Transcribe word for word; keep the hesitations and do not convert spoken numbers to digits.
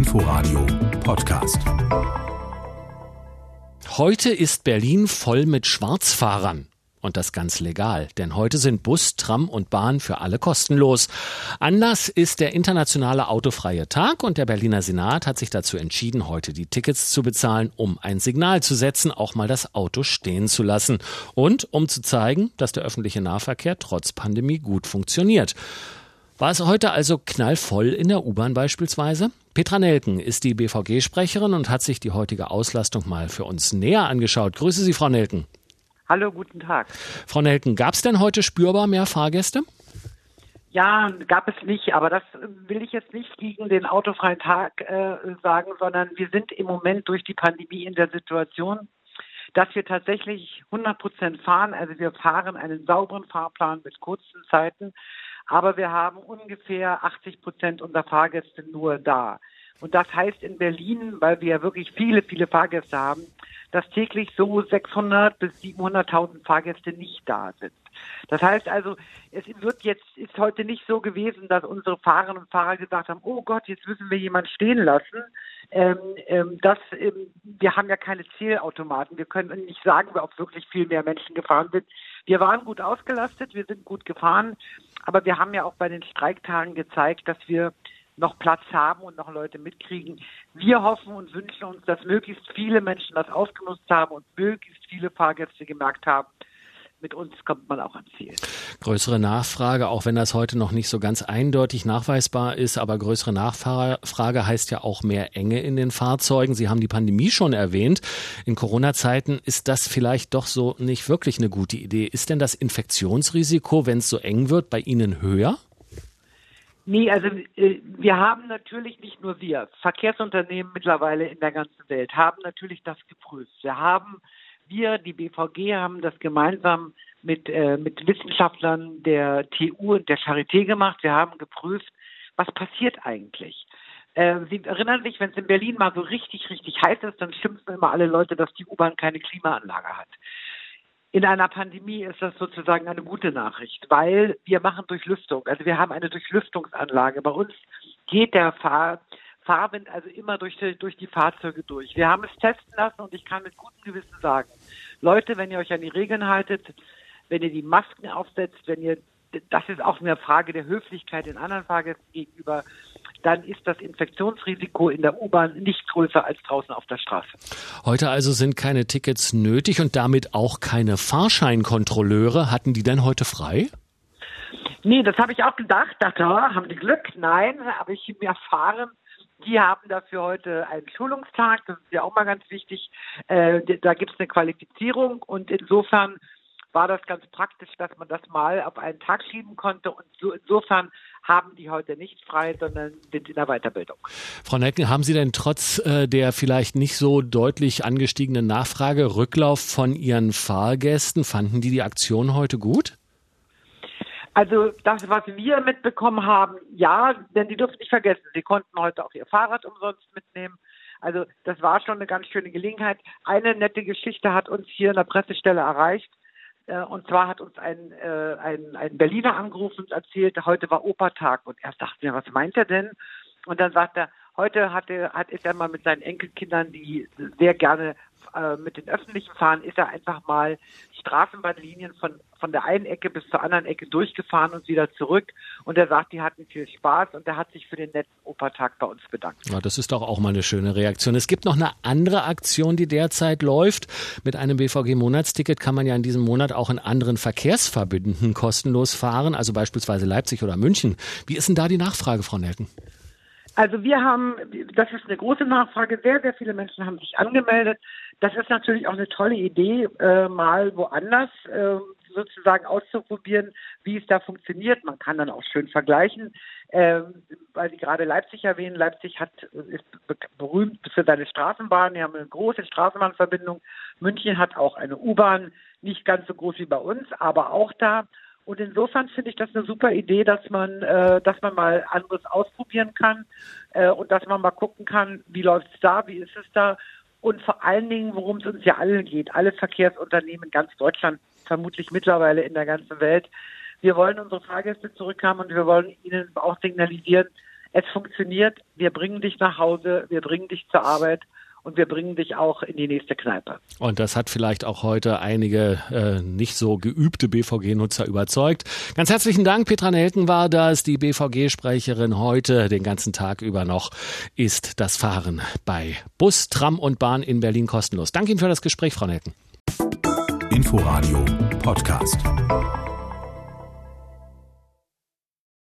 Inforadio Podcast. Heute ist Berlin voll mit Schwarzfahrern. Und das ganz legal, denn heute sind Bus, Tram und Bahn für alle kostenlos. Anlass ist der internationale autofreie Tag und der Berliner Senat hat sich dazu entschieden, heute die Tickets zu bezahlen, um ein Signal zu setzen, auch mal das Auto stehen zu lassen und um zu zeigen, dass der öffentliche Nahverkehr trotz Pandemie gut funktioniert. War es heute also knallvoll in der U-Bahn beispielsweise? Petra Nelken ist die B V G-Sprecherin und hat sich die heutige Auslastung mal für uns näher angeschaut. Grüße Sie, Frau Nelken. Hallo, guten Tag. Frau Nelken, gab es denn heute spürbar mehr Fahrgäste? Ja, gab es nicht, aber das will ich jetzt nicht gegen den autofreien Tag äh, sagen, sondern wir sind im Moment durch die Pandemie in der Situation, dass wir tatsächlich hundert Prozent fahren. Also wir fahren einen sauberen Fahrplan mit kurzen Zeiten, aber wir haben ungefähr achtzig Prozent unserer Fahrgäste nur da. Und das heißt in Berlin, weil wir ja wirklich viele, viele Fahrgäste haben, dass täglich so sechshundert bis siebenhunderttausend Fahrgäste nicht da sind. Das heißt also, es wird jetzt, ist heute nicht so gewesen, dass unsere Fahrerinnen und Fahrer gesagt haben, oh Gott, jetzt müssen wir jemanden stehen lassen. Ähm, ähm, das, ähm, wir haben ja keine Zählautomaten. Wir können nicht sagen, ob wirklich viel mehr Menschen gefahren sind. Wir waren gut ausgelastet, wir sind gut gefahren, aber wir haben ja auch bei den Streiktagen gezeigt, dass wir noch Platz haben und noch Leute mitkriegen. Wir hoffen und wünschen uns, dass möglichst viele Menschen das ausgenutzt haben und möglichst viele Fahrgäste gemerkt haben, mit uns kommt man auch ans Ziel. Größere Nachfrage, auch wenn das heute noch nicht so ganz eindeutig nachweisbar ist, aber größere Nachfrage heißt ja auch mehr Enge in den Fahrzeugen. Sie haben die Pandemie schon erwähnt. In Corona-Zeiten ist das vielleicht doch so nicht wirklich eine gute Idee. Ist denn das Infektionsrisiko, wenn es so eng wird, bei Ihnen höher? Nee, also äh, wir haben natürlich nicht nur wir, Verkehrsunternehmen mittlerweile in der ganzen Welt haben natürlich das geprüft. Wir haben, wir, die B V G, haben das gemeinsam mit, äh, mit Wissenschaftlern der T U und der Charité gemacht. Wir haben geprüft, was passiert eigentlich. Äh, Sie erinnern sich, wenn es in Berlin mal so richtig, richtig heiß ist, dann schimpfen immer alle Leute, dass die U-Bahn keine Klimaanlage hat. In einer Pandemie ist das sozusagen eine gute Nachricht, weil wir machen Durchlüftung. Also wir haben eine Durchlüftungsanlage. Bei uns geht der Fahr- Fahrwind also immer durch die, durch die Fahrzeuge durch. Wir haben es testen lassen und ich kann mit gutem Gewissen sagen, Leute, wenn ihr euch an die Regeln haltet, wenn ihr die Masken aufsetzt, wenn ihr, das ist auch eine Frage der Höflichkeit den anderen Fahrgästen gegenüber, dann ist das Infektionsrisiko in der U-Bahn nicht größer als draußen auf der Straße. Heute also sind keine Tickets nötig und damit auch keine Fahrscheinkontrolleure. Hatten die denn heute frei? Nee, das habe ich auch gedacht. Dachte, oh, haben die Glück? Nein, habe ich mir erfahren. Die haben dafür heute einen Schulungstag. Das ist ja auch mal ganz wichtig. Äh, da gibt es eine Qualifizierung und insofern war das ganz praktisch, dass man das mal auf einen Tag schieben konnte. Und so, insofern haben die heute nicht frei, sondern sind in der Weiterbildung. Frau Nelken, haben Sie denn trotz äh, der vielleicht nicht so deutlich angestiegenen Nachfrage Rücklauf von Ihren Fahrgästen? Fanden die die Aktion heute gut? Also das, was wir mitbekommen haben, ja, denn die dürfen nicht vergessen, sie konnten heute auch ihr Fahrrad umsonst mitnehmen. Also das war schon eine ganz schöne Gelegenheit. Eine nette Geschichte hat uns hier in der Pressestelle erreicht. Und zwar hat uns ein, äh, ein, ein Berliner angerufen und erzählt, heute war Opertag. Und erst dachten wir, was meint er denn? Und dann sagt er, heute hat er, hat, ist er mal mit seinen Enkelkindern, die sehr gerne äh, mit den Öffentlichen fahren, ist er einfach mal Straßenbahnlinien von, von der einen Ecke bis zur anderen Ecke durchgefahren und wieder zurück. Und er sagt, die hatten viel Spaß und er hat sich für den netten Opertag bei uns bedankt. Ja, das ist doch auch mal eine schöne Reaktion. Es gibt noch eine andere Aktion, die derzeit läuft. Mit einem B V G-Monatsticket kann man ja in diesem Monat auch in anderen Verkehrsverbünden kostenlos fahren, also beispielsweise Leipzig oder München. Wie ist denn da die Nachfrage, Frau Nelken? Also wir haben, das ist eine große Nachfrage, sehr, sehr viele Menschen haben sich angemeldet. Das ist natürlich auch eine tolle Idee, äh, mal woanders äh, sozusagen auszuprobieren, wie es da funktioniert. Man kann dann auch schön vergleichen, äh, weil Sie gerade Leipzig erwähnen. Leipzig hat, ist berühmt für seine Straßenbahn. Die haben eine große Straßenbahnverbindung. München hat auch eine U-Bahn, nicht ganz so groß wie bei uns, aber auch da. Und insofern finde ich das eine super Idee, dass man, äh, dass man mal anderes ausprobieren kann äh, und dass man mal gucken kann, wie läuft es da, wie ist es da und vor allen Dingen, worum es uns ja allen geht, alle Verkehrsunternehmen in ganz Deutschland, vermutlich mittlerweile in der ganzen Welt. Wir wollen unsere Fahrgäste zurückhaben und wir wollen ihnen auch signalisieren, es funktioniert, wir bringen dich nach Hause, wir bringen dich zur Arbeit und wir bringen dich auch in die nächste Kneipe. Und das hat vielleicht auch heute einige äh, nicht so geübte B V G-Nutzer überzeugt. Ganz herzlichen Dank, Petra Nelken war das, die B V G-Sprecherin. Heute den ganzen Tag über noch ist das Fahren bei Bus, Tram und Bahn in Berlin kostenlos. Danke Ihnen für das Gespräch, Frau Nelken. Inforadio Podcast.